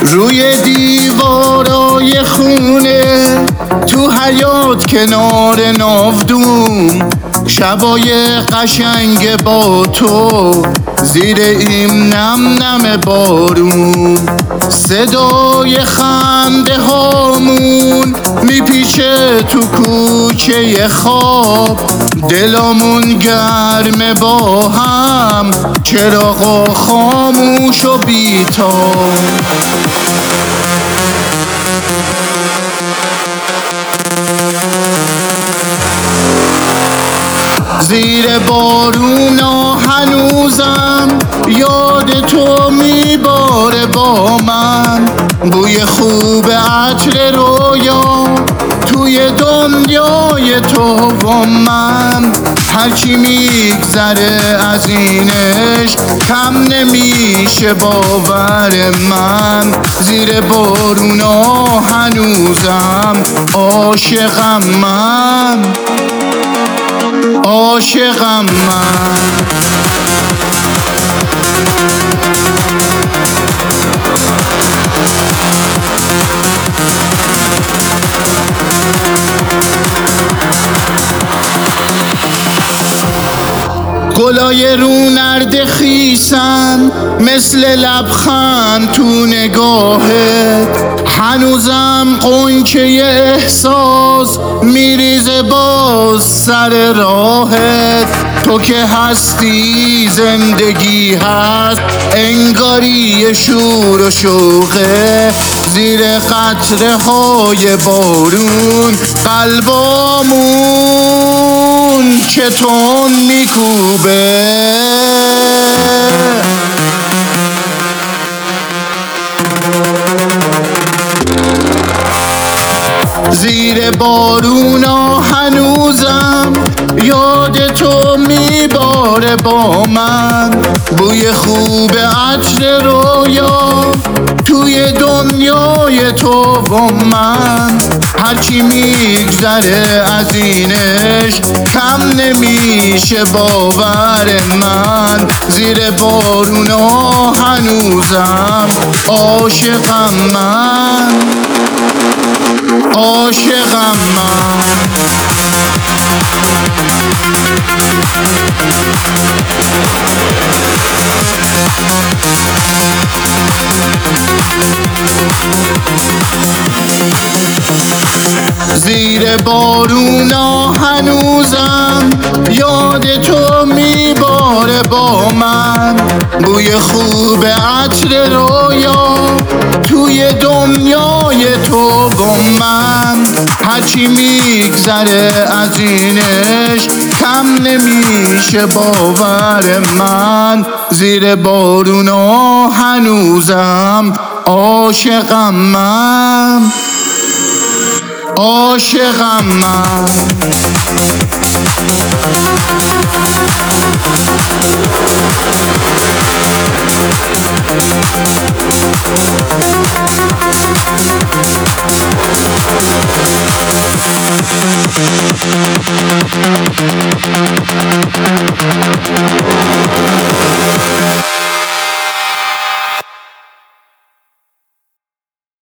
روی دیوارای خونه، تو حیاط کنار ناودون، شبای قشنگ با تو زیر این نم نم بارون، صدای خنده هامون میپیچه تو کوچه خواب، دلمون گرمه با هم، چراغا خاموش و بیتاب. زیر بارونا هنوزم یاد تو میباره با من، بوی خوب عطر رویا توی دنیای تو و من. هرچی میگذره از اینش کم نمیشه باور من، زیر بارونا هنوزم عاشقم من، عاشقم من. گلای رو نرد خیسن مثل لبخند تو نگاهت، هنوزم قنچه احساس میریزه باز سر راهت. تو که هستی زندگی هست، انگاری شور و شوقه، زیر قطره های بارون قلبامون چطور میکوبه. زیر بارونا هنوزم یاد تو میباره با من، بوی خوب عطر رویا توی دنیای تو و من. هرچی میگذره از اینش کم نمیشه باور من، زیر بارونا هنوزم عاشقم من، عاشقم من. زیر بارونا هنوزم یاد تو میباره با من، بوی خوب عطر رویا توی دنیای تو و من. هرچی میگذره از اینش کم نمیشه باور من، زیر بارونا هنوزم عاشقم من، عاشقم من.